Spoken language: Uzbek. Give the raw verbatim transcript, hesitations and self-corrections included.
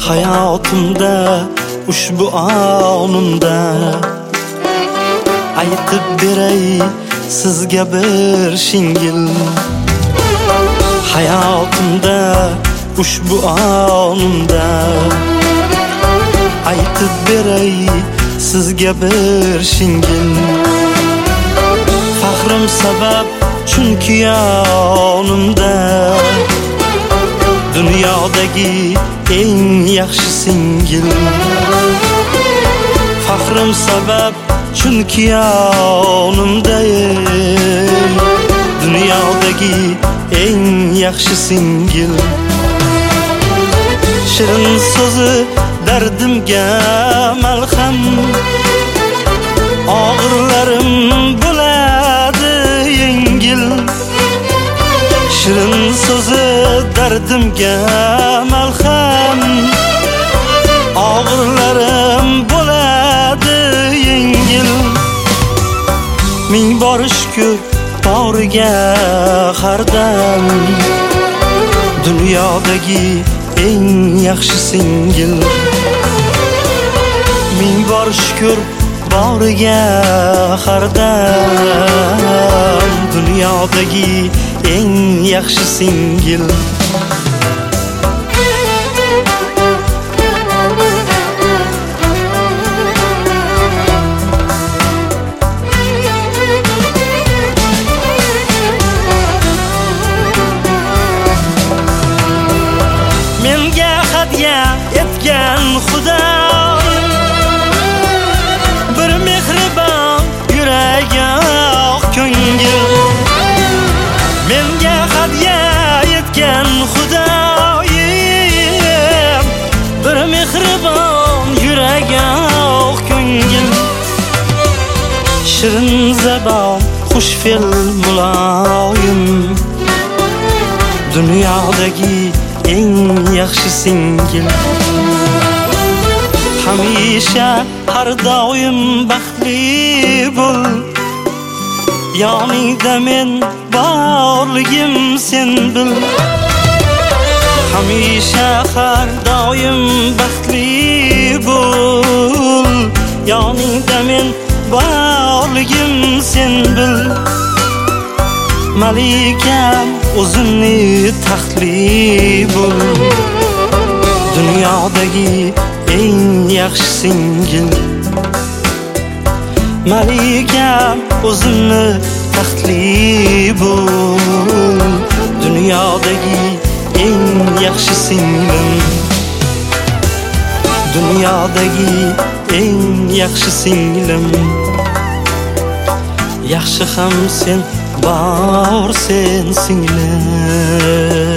hayotimda ushbu onimda aytib beray sizga bir shingil. Hayotimda ushbu onimda aytib beray sizga bir shingil. Faxrim sabab chunki yonimda dunyodagi eng yaxshi singil. Faxrim sabab chunki yonimda dunyodagi eng yaxshi singil. Shirin so'zi dardimga malham, og'irlarim bo'ladi yengil. Shirin so'zi dardimga malham, og'irlarim bo'ladi yengil. Ming bor shukr boriga hardam, dunyodagi eng yaxshi singil. Ming bor shukr boriga hardam, dunyodagi eng yaxshi singil. Menga hadya etgan Xudo bir mehribon yuragi oq ko'ngil. Menga hadya etgan Xudoyim bir mehribon yuragi oq ko'ngil. Shirin zabon xush fe'l muloyim, dunyodagi eng yaxshi singil. Hamisha har doim baxtli bo'l, yoningda men borligim sen bil. Hamisha har doim baxtli bo'l, yoningda men borligim sen bil. Malikam o'zimni taxtli bo'l, dunyodagi eng yaxshi singil. Malikam o'zimni taxtli bo'l, dunyodagi eng yaxshi singlim. Dunyodagi eng yaxshi singlim. Yaxshi ham sen bor sen singlim.